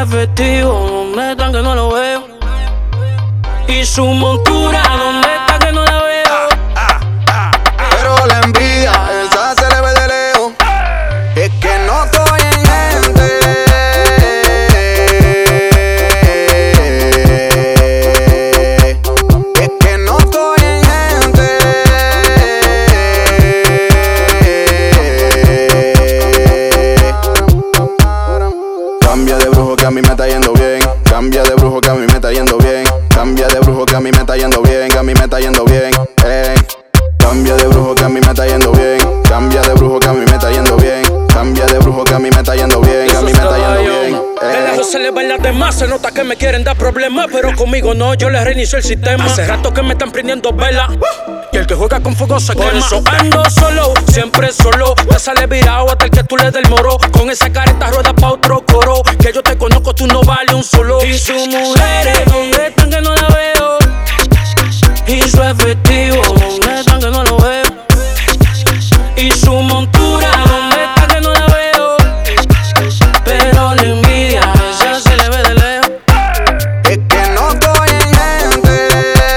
efectivo, ¿dónde están que no lo veo? Y su montura, ¿dónde está que no la veo? Pero la envidia, esa se le ve de lejos. Es que no estoy en gente. Es que no estoy en gente. Cambia de brujo que a mí me está yendo bien. Cambia de brujo que a mí me está yendo bien. Cambia de brujo que a mí me está yendo bien. Que a mí me está yendo bien. Cambia de brujo que a mí me está yendo bien. Cambia de brujo que a mí me está yendo bien. Cambia de brujo que a mí me está yendo bien. Que a mí me está yendo bien. De lejos se le ven las demás, se nota que me quieren dar problemas, pero conmigo no, yo les reinicio el sistema. Hace rato que me están prendiendo velas, y el que juega con fuego se quema. Por eso ando solo, siempre solo. Te sale virado hasta el que tú le des el moro. Con esa careta rueda pa' otro coro. Que yo te conozco, tú no vales un solo. Y sus mujeres, ¿dónde están que no la veo? Y su efectivo, ¿dónde están que no lo veo? Y su montura, ¿dónde está que no la veo? Pero la envidia, esa se le ve de lejos. Es que no estoy en gente.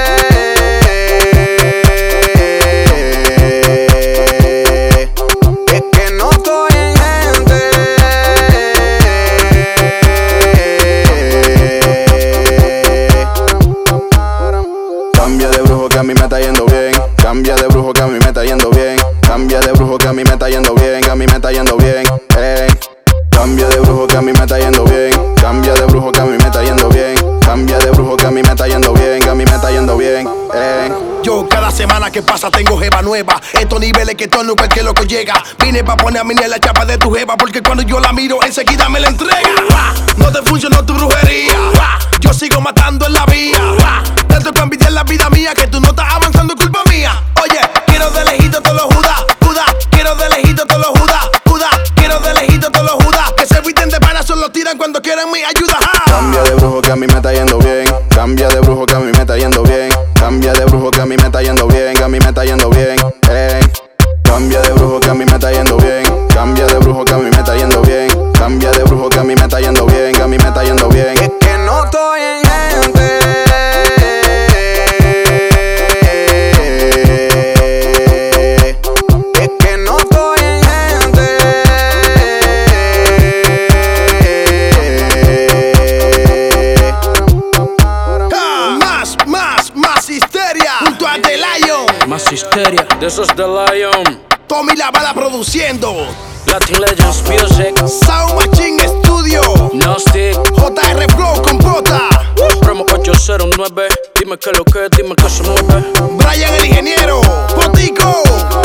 Es que no estoy en gente. Cambia de brujo que a mí me está yendo bien. Cambia de brujo que a mí me está yendo bien. Cambia de brujo que a mí me está yendo bien. Que a mí me está yendo bien. Cambia de brujo que a mí me está yendo bien. Cambia de brujo que a mí me está yendo bien. Cambia de brujo que a mí me está yendo bien. Que a mí me está yendo bien. Yo cada semana que pasa tengo jeva nueva. Estos niveles que todo cualquier loco llega. Vine pa' poner a mí en la chapa de tu jeva, porque cuando yo la miro enseguida me la entrega. No te funcionó tu brujería. Yo sigo matando en la vía. Tanto que envidiar la vida mía que tú no estás avanzando, culpa mía. Oye, quiero de lejito todos los judas. Quiero de lejito todos los judas. Quiero de lejito todos los judas. Que se visten de pana, solo tiran cuando quieren mi ayuda. Cambia de brujo que a mí me está yendo bien. Cambia de brujo que a mí me está yendo bien. Cambia de brujo que a mí me está yendo bien. Que a mí me está yendo bien. Cambia de brujo que a mí me está yendo bien. Cambia de brujo que a mí me está yendo bien. Cambia de brujo que a mí me está yendo bien. Que a mí me está yendo bien. Es que no estoy en gente. Es que no estoy en gente. Más histeria junto a The Lion. Más histeria, de esos The Lion. Tommy La Bala produciendo. Latin Legends Music. Sound Machine Studio. No Stick. JR Flow con Bota. Promo 809. Dime que lo que, dime que se mueve. Brian el ingeniero. Potico.